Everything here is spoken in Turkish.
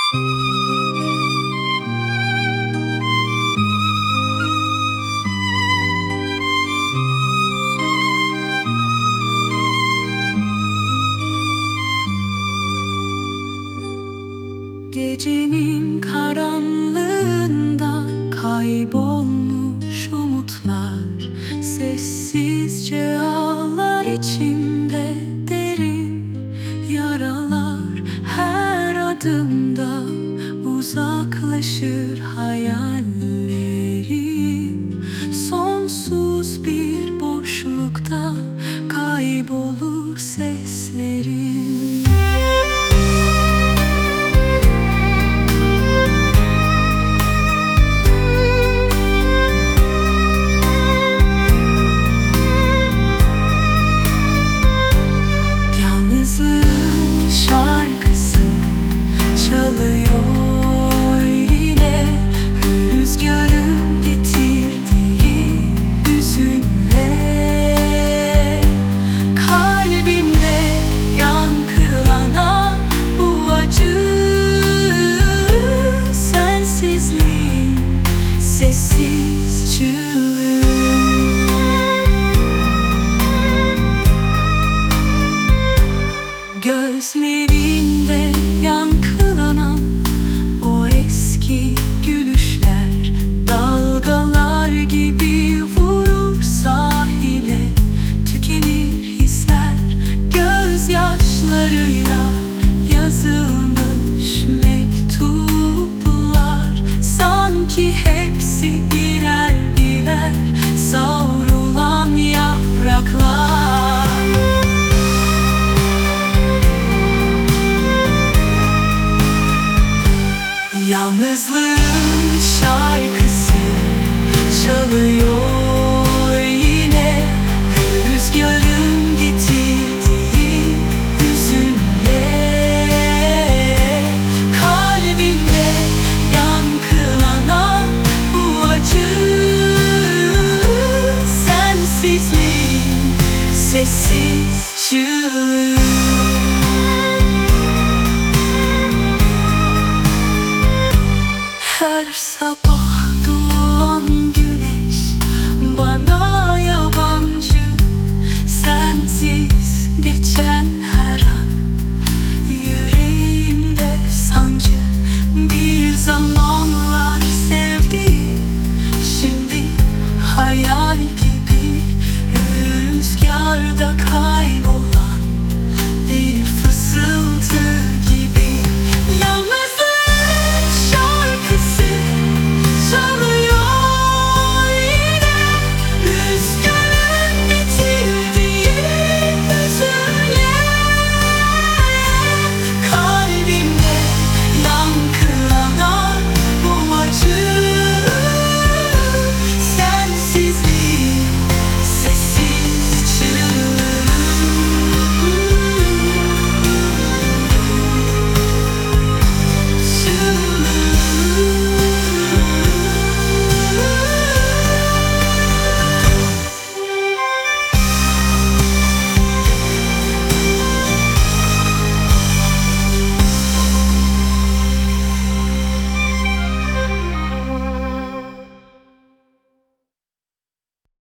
Gecenin karanlığında kaybolmuş umutlar sessizce ağlar içimde derin yaralar. Her adımda uzaklaşır hayallerim. Sonsuz bir boşlukta kaybolur seslerim. Şarkısı çalıyor yine, rüzgarın getirdiği hüzünle. Kalbimde yankılanan bu acı, sensizliğin sessiz çığlığı. Gözlerinde yankılanan o eski gülüşler dalgalar gibi vurur sahile. Tükenir hisler gözyaşlarıyla yazılmış mektuplar. Sanki hepsi birer birer savrulan yapraklar. Yalnızlığın şarkısı çalıyor